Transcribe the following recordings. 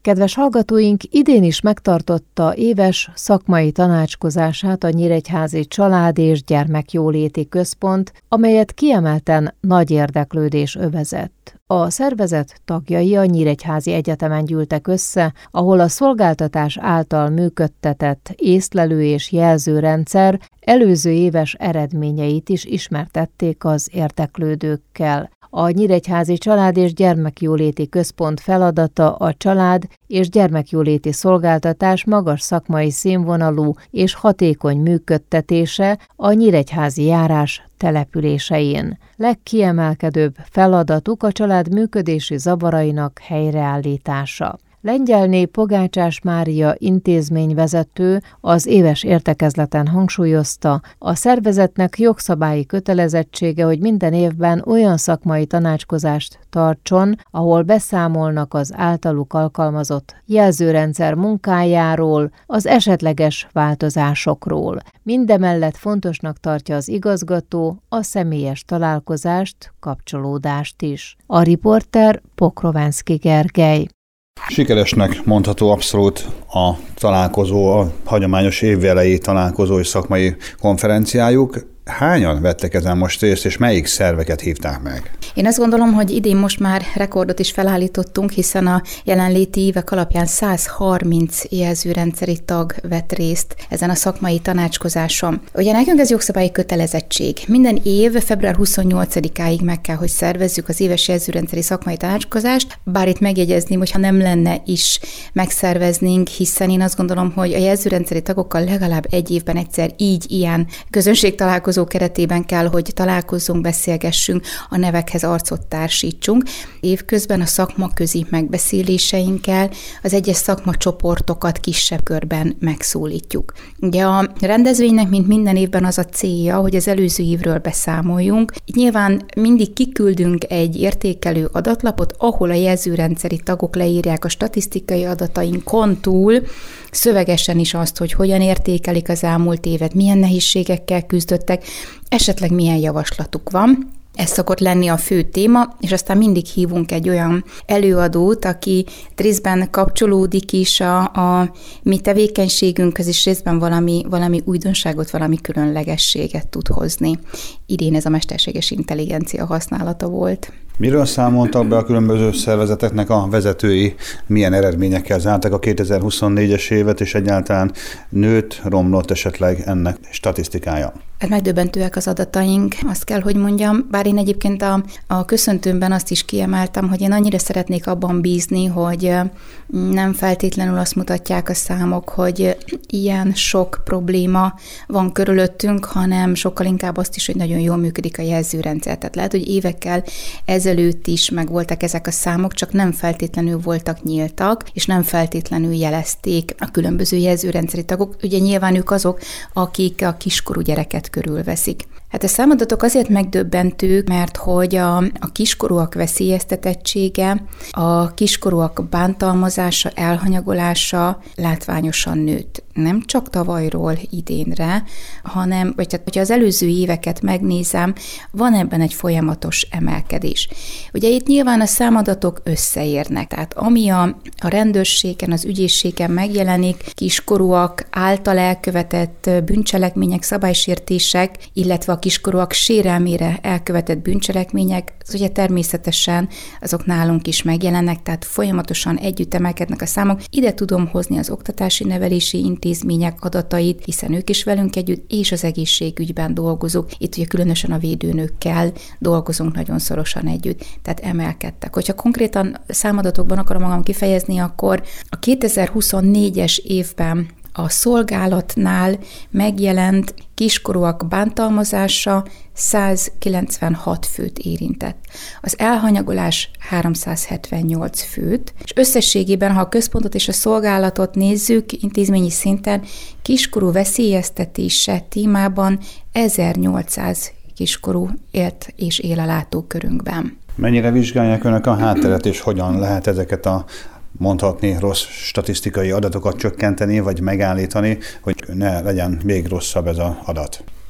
Kedves hallgatóink, idén is megtartotta éves szakmai tanácskozását a Nyíregyházi Család- és Gyermekjóléti Központ, amelyet kiemelten nagy érdeklődés övezett. A szervezet tagjai a Nyíregyházi Egyetemen gyűltek össze, ahol a szolgáltatás által működtetett észlelő- és jelzőrendszer előző éves eredményeit is ismertették az érdeklődőkkel. A Nyíregyházi Család- és Gyermekjóléti Központ feladata a család- és gyermekjóléti szolgáltatás magas szakmai színvonalú és hatékony működtetése a nyíregyházi járás településein. Legkiemelkedőbb feladatuk a család működési zavarainak helyreállítása. Lengyelné Pogácsás Mária intézményvezető az éves értekezleten hangsúlyozta, a szervezetnek jogszabályi kötelezettsége, hogy minden évben olyan szakmai tanácskozást tartson, ahol beszámolnak az általuk alkalmazott jelzőrendszer munkájáról, az esetleges változásokról. Mindemellett fontosnak tartja az igazgató a személyes találkozást, kapcsolódást is. A riporter Pokrovenszky Gergely. Sikeresnek mondható abszolút a találkozó, a hagyományos évvelei találkozó és szakmai konferenciájuk. Hányan vettek ezen most részt, és melyik szerveket hívták meg? Én azt gondolom, hogy idén most már rekordot is felállítottunk, hiszen a jelenléti évek alapján 130 jelzőrendszeri tag vett részt ezen a szakmai tanácskozáson. Ugye nekünk ez jogszabályi kötelezettség. Minden év február 28-áig meg kell, hogy szervezzük az éves jelzőrendszeri szakmai tanácskozást, bár itt megjegyezném, hogyha nem lenne is megszerveznénk, hiszen én azt gondolom, hogy a jelzőrendszeri tagokkal legalább egy évben egyszer így ilyen közönségtalálkozó keretében kell, hogy találkozzunk, beszélgessünk, a nevekhez arcot társítsunk. Évközben a szakmaközi megbeszéléseinkkel az egyes szakmacsoportokat kisebb körben megszólítjuk. Ugye a rendezvénynek, mint minden évben az a célja, hogy az előző évről beszámoljunk. Nyilván mindig kiküldünk egy értékelő adatlapot, ahol a jelzőrendszeri tagok leírják a statisztikai adatainkon túl szövegesen is azt, hogy hogyan értékelik az elmúlt évet, milyen nehézségekkel küzdöttek, esetleg milyen javaslatuk van. Ez szokott lenni a fő téma, és aztán mindig hívunk egy olyan előadót, aki részben kapcsolódik is a mi tevékenységünkhöz, és részben valami újdonságot, valami különlegességet tud hozni. Idén ez a mesterséges intelligencia használata volt. Miről számoltak be a különböző szervezeteknek a vezetői, milyen eredményekkel zártak a 2024-es évet, és egyáltalán nőtt, romlott esetleg ennek statisztikája? Hát megdöbbentőek az adataink, azt kell, hogy mondjam, bár én egyébként a köszöntőmben azt is kiemeltem, hogy én annyira szeretnék abban bízni, hogy nem feltétlenül azt mutatják a számok, hogy ilyen sok probléma van körülöttünk, hanem sokkal inkább azt is, hogy nagyon jól működik a jelzőrendszer. Tehát lehet, hogy évekkel ezelőtt is megvoltak ezek a számok, csak nem feltétlenül voltak nyíltak, és nem feltétlenül jelezték a különböző jelzőrendszeri tagok. Ugye nyilván ők azok, akik a kiskorú gyereket körülveszik. Hát a számadatok azért megdöbbentők, mert hogy a kiskorúak veszélyeztetettsége, a kiskorúak bántalmazása, elhanyagolása látványosan nőtt. Nem csak tavalyról idénre, hanem, hogyha az előző éveket megnézem, van ebben egy folyamatos emelkedés. Ugye itt nyilván a számadatok összeérnek, tehát ami a rendőrségen, az ügyészségen megjelenik, kiskorúak által elkövetett bűncselekmények, szabálysértések, illetve a kiskorúak sérelmére elkövetett bűncselekmények, az ugye természetesen azok nálunk is megjelennek, tehát folyamatosan együtt emelkednek a számok. Ide tudom hozni az oktatási nevelési intézmények adatait, hiszen ők is velünk együtt, és az egészségügyben dolgozunk. Itt ugye különösen a védőnökkel dolgozunk nagyon szorosan együtt, tehát emelkedtek. Hogyha konkrétan számadatokban akarom magam kifejezni, akkor a 2024-es évben a szolgálatnál megjelent kiskorúak bántalmazása 196 főt érintett. Az elhanyagolás 378 főt, és összességében, ha a központot és a szolgálatot nézzük intézményi szinten, kiskorú veszélyeztetése témában 1800 kiskorú élt és él a látókörünkben. Mennyire vizsgálják önök a hátteret, és hogyan lehet ezeket a mondhatni rossz statisztikai adatokat csökkenteni, vagy megállítani, hogy ne legyen még rosszabb ez az adat?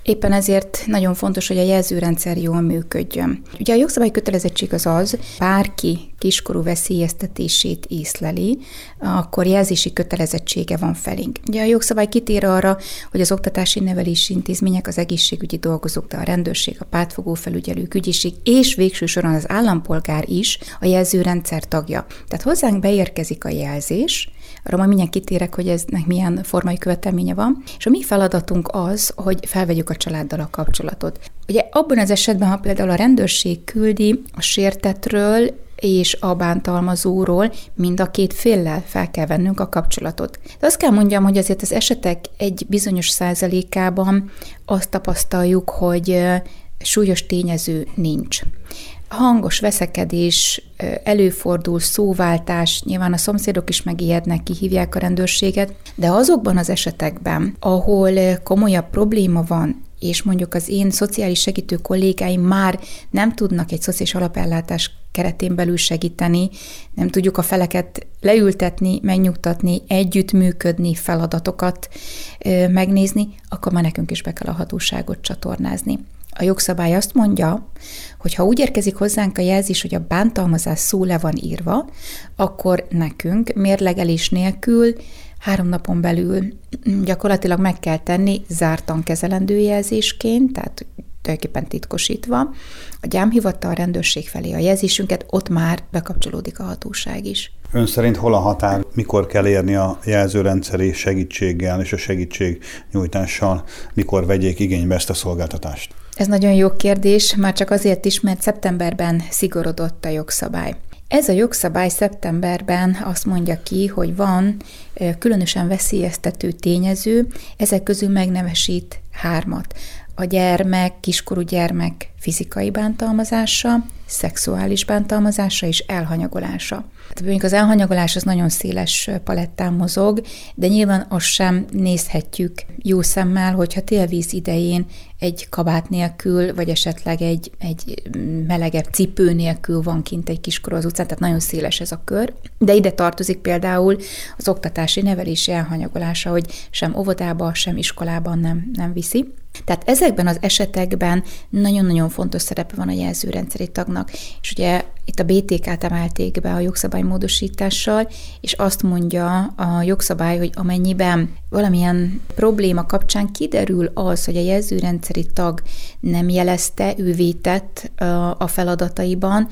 Éppen ezért nagyon fontos, hogy a jelzőrendszer jól működjön. Ugye a jogszabály kötelezettség az, bárki kiskorú veszélyeztetését észleli, akkor jelzési kötelezettsége van felénk. Ugye a jogszabály kitér arra, hogy az oktatási nevelési intézmények, az egészségügyi dolgozók, de a rendőrség, a pártfogó felügyelők, ügyészség és végső soron az állampolgár is a jelzőrendszer tagja. Tehát hozzánk beérkezik a jelzés, arra majd mindjárt kitérek, hogy eznek milyen formai követelménye van, és a mi feladatunk az, hogy felvegyük a családdal a kapcsolatot. Ugye abban az esetben, ha például a rendőrség küldi a sértettről és a bántalmazóról, mind a két féllel fel kell vennünk a kapcsolatot. De azt kell mondjam, hogy azért az esetek egy bizonyos százalékában azt tapasztaljuk, hogy súlyos tényező nincs. Hangos veszekedés, előfordul, szóváltás, nyilván a szomszédok is megijednek, kihívják a rendőrséget, de azokban az esetekben, ahol komolyabb probléma van, és mondjuk az én szociális segítő kollégáim már nem tudnak egy szociális alapellátás keretén belül segíteni, nem tudjuk a feleket leültetni, megnyugtatni, együttműködni, feladatokat megnézni, akkor már nekünk is be kell a hatóságot csatornázni. A jogszabály azt mondja, hogy ha úgy érkezik hozzánk a jelzés, hogy a bántalmazás szó le van írva, akkor nekünk mérlegelés nélkül 3 napon belül gyakorlatilag meg kell tenni zártan kezelendő jelzésként, tehát tulajdonképpen titkosítva, a gyámhivatal rendőrség felé a jelzésünket, ott már bekapcsolódik a hatóság is. Ön szerint hol a határ, mikor kell érni a jelzőrendszeri segítséggel és a segítségnyújtással, mikor vegyék igénybe ezt a szolgáltatást? Ez nagyon jó kérdés, már csak azért is, mert szeptemberben szigorodott a jogszabály. Ez a jogszabály szeptemberben azt mondja ki, hogy van különösen veszélyeztető tényező, ezek közül megnevesít 3. A gyermek, kiskorú gyermek fizikai bántalmazása, szexuális bántalmazása és elhanyagolása. Tehát az elhanyagolás az nagyon széles palettán mozog, de nyilván azt sem nézhetjük jó szemmel, hogyha télvíz idején egy kabát nélkül, vagy esetleg egy melegebb cipő nélkül van kint egy kiskorú az utcán, tehát nagyon széles ez a kör. De ide tartozik például az oktatási nevelési elhanyagolása, hogy sem óvodába, sem iskolában nem viszi. Tehát ezekben az esetekben nagyon-nagyon fontos szerepe van a jelzőrendszeri tagnak, és ugye itt a BTK-t emelték be a jogszabálymódosítással, és azt mondja a jogszabály, hogy amennyiben valamilyen probléma kapcsán kiderül az, hogy a jelzőrendszeri tag nem jelezte, ő vétett a feladataiban,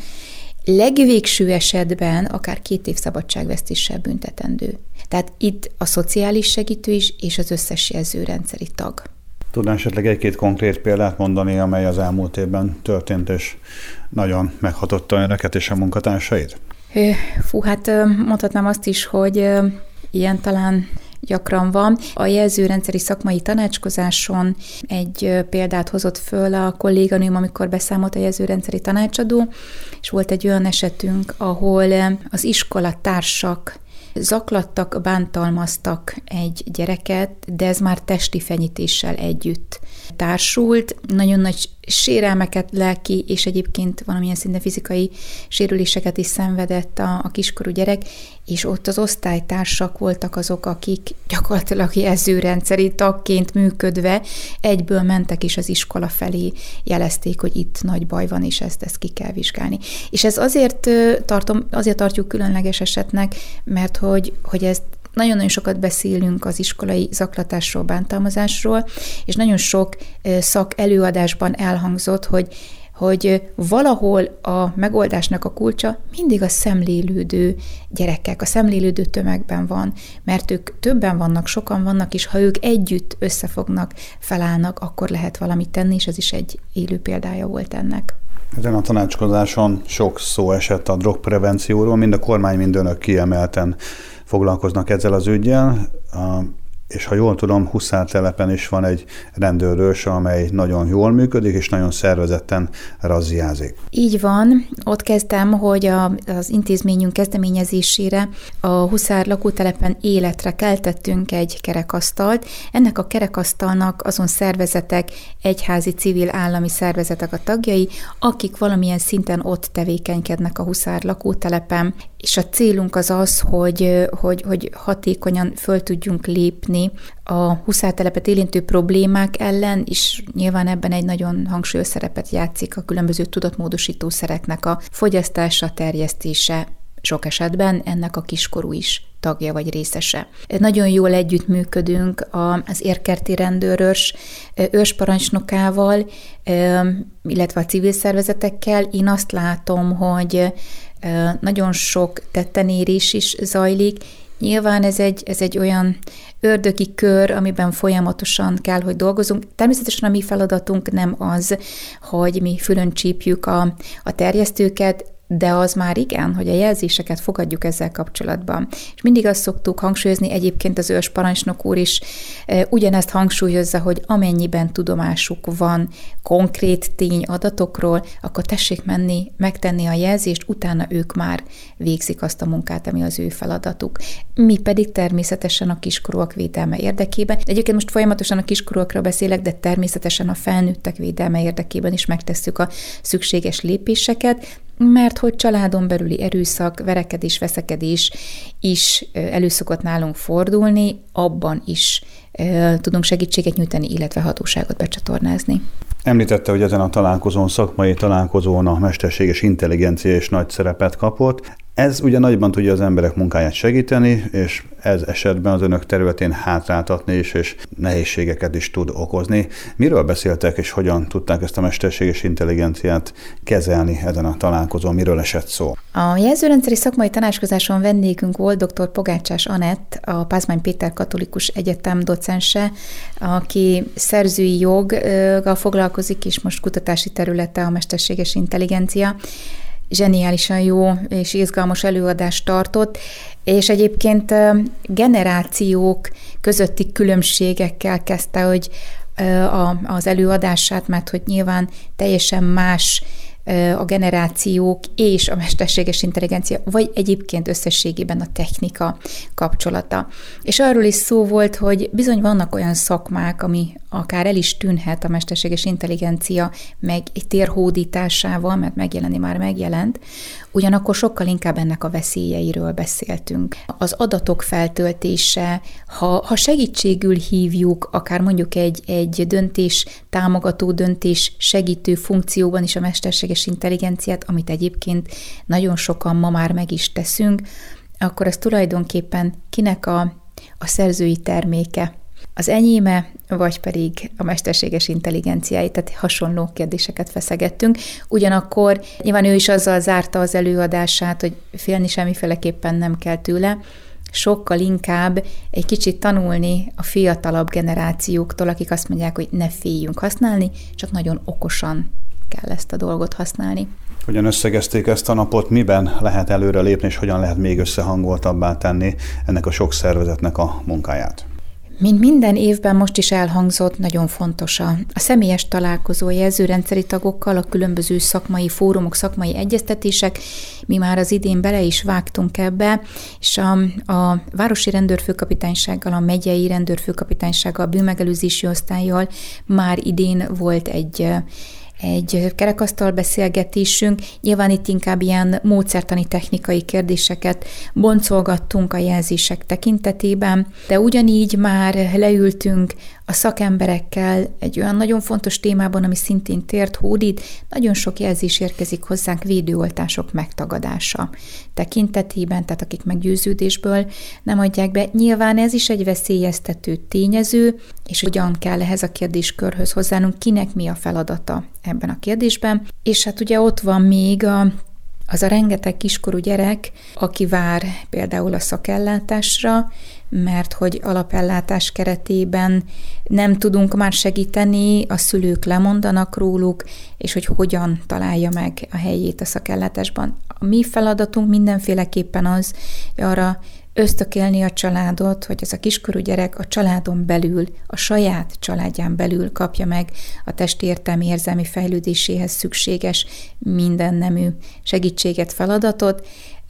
legvégső esetben akár 2 év szabadságvesztéssel büntetendő. Tehát itt a szociális segítő is, és az összes jelzőrendszeri tag. Tudnál esetleg 1-2 konkrét példát mondani, amely az elmúlt évben történt, és nagyon meghatotta önöket és a munkatársait? Hát mondhatnám azt is, hogy ilyen talán gyakran van. A jelzőrendszeri szakmai tanácskozáson egy példát hozott föl a kolléganőm, amikor beszámolt a jelzőrendszeri tanácsadó, és volt egy olyan esetünk, ahol az iskolatársak zaklattak, bántalmaztak egy gyereket, de ez már testi fenyítéssel együtt társult. Nagyon nagy sérelmeket, lelki és egyébként valamilyen szinten fizikai sérüléseket is szenvedett a kiskorú gyerek, és ott az osztálytársak voltak azok, akik gyakorlatilag jelzőrendszeri tagként működve egyből mentek is az iskola felé, jelezték, hogy itt nagy baj van, és ezt ki kell vizsgálni. És ez azért tartjuk különleges esetnek, mert hogy ezt nagyon-nagyon sokat beszélünk az iskolai zaklatásról, bántalmazásról, és nagyon sok szakelőadásban elhangzott, hogy valahol a megoldásnak a kulcsa mindig a szemlélődő gyerekek, a szemlélődő tömegben van, mert ők többen vannak, sokan vannak, és ha ők együtt összefognak, felállnak, akkor lehet valamit tenni, és ez is egy élő példája volt ennek. Ezen a tanácskozáson sok szó esett a drogprevencióról, mind a kormány, mind önök kiemelten foglalkoznak ezzel az üggyel, és ha jól tudom, Huszártelepen is van egy rendőrőrs, amely nagyon jól működik, és nagyon szervezetten razziázik. Így van. Ott kezdtem, hogy az intézményünk kezdeményezésére a Huszár lakótelepen életre keltettünk egy kerekasztalt. Ennek a kerekasztalnak azon szervezetek, egyházi, civil, állami szervezetek a tagjai, akik valamilyen szinten ott tevékenykednek a Huszár lakótelepen, és a célunk az az, hogy hatékonyan föl tudjunk lépni tenni a huszártelepet érintő problémák ellen, és nyilván ebben egy nagyon hangsúlyos szerepet játszik a különböző tudatmódosítószereknek a fogyasztása, terjesztése, sok esetben ennek a kiskorú is tagja vagy részese. Nagyon jól együttműködünk az érkerti rendőrös őrsparancsnokával, illetve a civil szervezetekkel. Én azt látom, hogy nagyon sok tettenérés is zajlik. Nyilván ez egy olyan ördögi kör, amiben folyamatosan kell, hogy dolgozunk. Természetesen a mi feladatunk nem az, hogy mi fülön csípjük a terjesztőket, de az már igen, hogy a jelzéseket fogadjuk ezzel kapcsolatban. És mindig azt szoktuk hangsúlyozni, egyébként az őrsparancsnok úr is ugyanezt hangsúlyozza, hogy amennyiben tudomásuk van konkrét tényadatokról, akkor tessék menni, megtenni a jelzést, utána ők már végzik azt a munkát, ami az ő feladatuk. Mi pedig természetesen a kiskorúak védelme érdekében. Egyébként most folyamatosan a kiskorúakról beszélek, de természetesen a felnőttek védelme érdekében is megtesszük a szükséges lépéseket, mert hogy családon belüli erőszak, verekedés, veszekedés is elő szokott nálunk fordulni, abban is tudunk segítséget nyújtani, illetve hatóságot becsatornázni. Említette, hogy ezen a találkozón, szakmai találkozón a mesterséges intelligencia is nagy szerepet kapott. Ez ugye nagyban tudja az emberek munkáját segíteni, és ez esetben az önök területén hátráltatni is, és nehézségeket is tud okozni. Miről beszéltek, és hogyan tudták ezt a mesterséges intelligenciát kezelni ezen a találkozón? Miről esett szó? A jelzőrendszeri szakmai tanácskozáson vendégünk volt dr. Pogácsás Anett, a Pázmány Péter Katolikus Egyetem docense, aki szerzői joggal foglalkozik, és most kutatási területe a mesterséges intelligencia. Zseniálisan jó és izgalmas előadást tartott, és egyébként generációk közötti különbségekkel kezdte, hogy az előadását, mert hogy nyilván teljesen más a generációk és a mesterséges intelligencia, vagy egyébként összességében a technika kapcsolata. És arról is szó volt, hogy bizony vannak olyan szakmák, ami akár el is tűnhet a mesterséges intelligencia meg egy térhódításával, mert megjelent, ugyanakkor sokkal inkább ennek a veszélyeiről beszéltünk. Az adatok feltöltése, ha segítségül hívjuk, akár mondjuk egy döntés támogató, döntés segítő funkcióban is a mesterséges intelligenciát, amit egyébként nagyon sokan ma már meg is teszünk, akkor ez tulajdonképpen kinek a szerzői terméke? Az enyéme, vagy pedig a mesterséges intelligenciái, tehát hasonló kérdéseket feszegettünk. Ugyanakkor nyilván ő is azzal zárta az előadását, hogy félni semmiféleképpen nem kell tőle, sokkal inkább egy kicsit tanulni a fiatalabb generációktól, akik azt mondják, hogy ne féljünk használni, csak nagyon okosan kell ezt a dolgot használni. Hogyan összegezték ezt a napot, miben lehet előre lépni, és hogyan lehet még összehangoltabbá tenni ennek a sok szervezetnek a munkáját? Mint minden évben most is elhangzott, nagyon fontos a személyes találkozó jelzőrendszeri tagokkal, a különböző szakmai fórumok, szakmai egyeztetések. Mi már az idén bele is vágtunk ebbe, és a városi rendőrfőkapitánysággal, a megyei rendőrfőkapitánysággal, a bűnmegelőzési osztállyal már idén volt egy kerekasztal beszélgetésünk. Nyilván itt inkább ilyen módszertani technikai kérdéseket boncolgattunk a jelzések tekintetében, de ugyanígy már leültünk a szakemberekkel egy olyan nagyon fontos témában, ami szintén tért hódít. Nagyon sok jelzés érkezik hozzánk védőoltások megtagadása tekintetében, tehát akik meggyőződésből nem adják be. Nyilván ez is egy veszélyeztető tényező, és hogyan kell ehhez a kérdéskörhöz hozzánunk, kinek mi a feladata ebben a kérdésben. És hát ugye ott van még az a rengeteg kiskorú gyerek, aki vár például a szakellátásra, mert hogy alapellátás keretében nem tudunk már segíteni, a szülők lemondanak róluk, és hogy hogyan találja meg a helyét a szakellátásban. A mi feladatunk mindenféleképpen az, hogy arra ösztökélni a családot, hogy ez a kiskorú gyerek a családon belül, a saját családján belül kapja meg a testi értelmi érzelmi fejlődéséhez szükséges minden nemű segítséget, feladatot.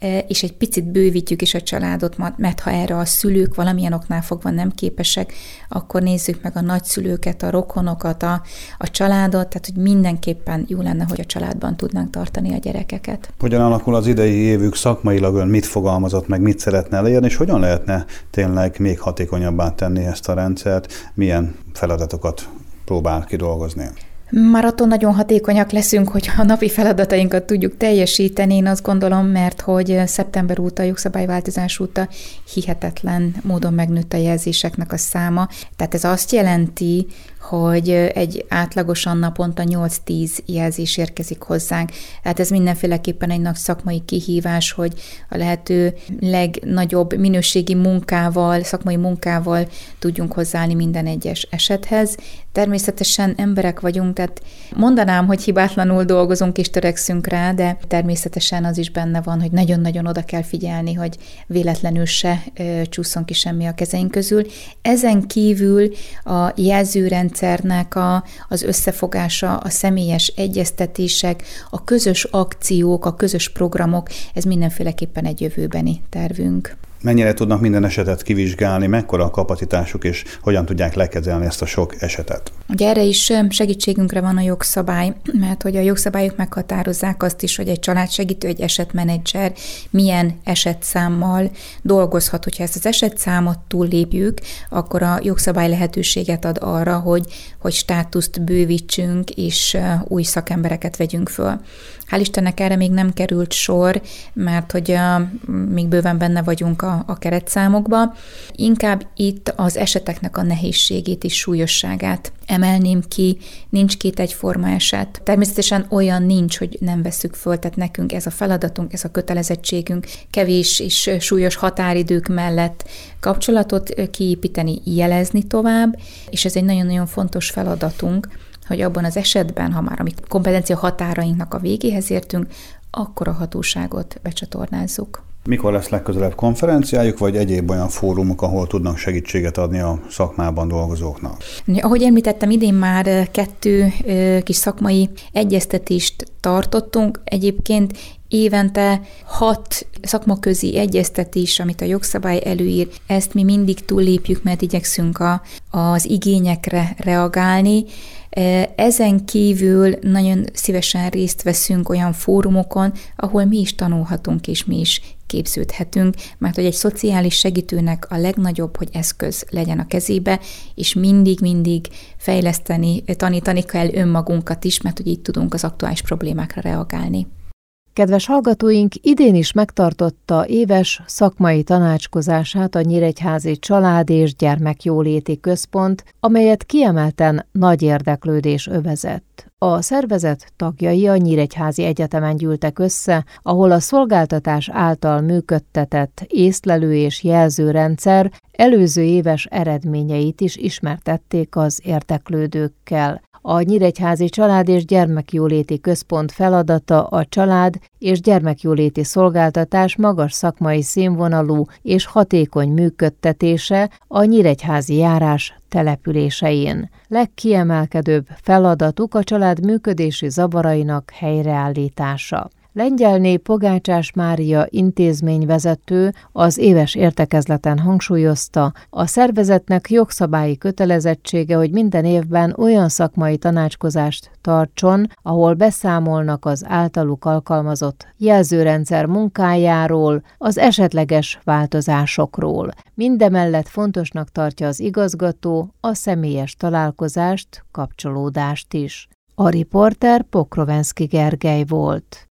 és egy picit bővítjük is a családot, mert ha erre a szülők valamilyen oknál fogva nem képesek, akkor nézzük meg a nagyszülőket, a rokonokat, a családot, tehát hogy mindenképpen jó lenne, hogy a családban tudnánk tartani a gyerekeket. Hogyan alakul az idei évük szakmailag, ön mit fogalmazott meg, mit szeretne elérni, és hogyan lehetne tényleg még hatékonyabbá tenni ezt a rendszert, milyen feladatokat próbál kidolgozni? Már attól nagyon hatékonyak leszünk, hogyha a napi feladatainkat tudjuk teljesíteni, én azt gondolom, mert hogy szeptember óta, jogszabályváltozás óta hihetetlen módon megnőtt a jelzéseknek a száma. Tehát ez azt jelenti, hogy egy átlagosan naponta 8-10 jelzés érkezik hozzánk. Hát ez mindenféleképpen egy nagy szakmai kihívás, hogy a lehető legnagyobb minőségi munkával, szakmai munkával tudjunk hozzáállni minden egyes esethez. Természetesen emberek vagyunk, tehát mondanám, hogy hibátlanul dolgozunk és törekszünk rá, de természetesen az is benne van, hogy nagyon-nagyon oda kell figyelni, hogy véletlenül se csúszson ki semmi a kezeink közül. Ezen kívül a jelzőrendszernek az összefogása, a személyes egyeztetések, a közös akciók, a közös programok, ez mindenféleképpen egy jövőbeni tervünk. Mennyire tudnak minden esetet kivizsgálni, mekkora a kapacitásuk, és hogyan tudják lekezelni ezt a sok esetet? Ugye erre is segítségünkre van a jogszabály, mert hogy a jogszabályok meghatározzák azt is, hogy egy családsegítő, egy esetmenedzser milyen esetszámmal dolgozhat. Hogyha ezt az esetszámot túllépjük, akkor a jogszabály lehetőséget ad arra, hogy státuszt bővítsünk, és új szakembereket vegyünk föl. Hál' Istennek erre még nem került sor, mert hogy még bőven benne vagyunk a keretszámokba. Inkább itt az eseteknek a nehézségét és súlyosságát emelném ki, nincs két egyforma eset. Természetesen olyan nincs, hogy nem vesszük föl, tehát nekünk ez a feladatunk, ez a kötelezettségünk, kevés és súlyos határidők mellett kapcsolatot kiépíteni, jelezni tovább, és ez egy nagyon-nagyon fontos feladatunk, hogy abban az esetben, ha már a kompetencia határainknak a végéhez értünk, akkor a hatóságot becsatornázzuk. Mikor lesz legközelebb konferenciájuk, vagy egyéb olyan fórumok, ahol tudnak segítséget adni a szakmában dolgozóknak? Ahogy említettem, idén már 2 kis szakmai egyeztetést tartottunk. Egyébként évente 6 szakmaközi egyeztetés, amit a jogszabály előír, ezt mi mindig túllépjük, mert igyekszünk az igényekre reagálni. Ezen kívül nagyon szívesen részt veszünk olyan fórumokon, ahol mi is tanulhatunk és mi is képződhetünk, mert hogy egy szociális segítőnek a legnagyobb, hogy eszköz legyen a kezébe, és mindig fejleszteni, tanítani kell önmagunkat is, mert hogy így tudunk az aktuális problémákra reagálni. Kedves hallgatóink, idén is megtartotta éves szakmai tanácskozását a Nyíregyházi Család- és Gyermekjóléti Központ, amelyet kiemelten nagy érdeklődés övezett. A szervezet tagjai a Nyíregyházi Egyetemen gyűltek össze, ahol a szolgáltatás által működtetett észlelő- és jelzőrendszer előző éves eredményeit is ismertették az érdeklődőkkel. A Nyíregyházi Család- és Gyermekjóléti Központ feladata a család- és gyermekjóléti szolgáltatás magas szakmai színvonalú és hatékony működtetése a nyíregyházi járás településein. Legkiemelkedőbb feladatuk a család működési zavarainak helyreállítása. Lengyelné Pogácsás Mária intézményvezető az éves értekezleten hangsúlyozta, a szervezetnek jogszabályi kötelezettsége, hogy minden évben olyan szakmai tanácskozást tartson, ahol beszámolnak az általuk alkalmazott jelzőrendszer munkájáról, az esetleges változásokról. Mindemellett fontosnak tartja az igazgató a személyes találkozást, kapcsolódást is. A riporter Pokrovenszky Gergely volt.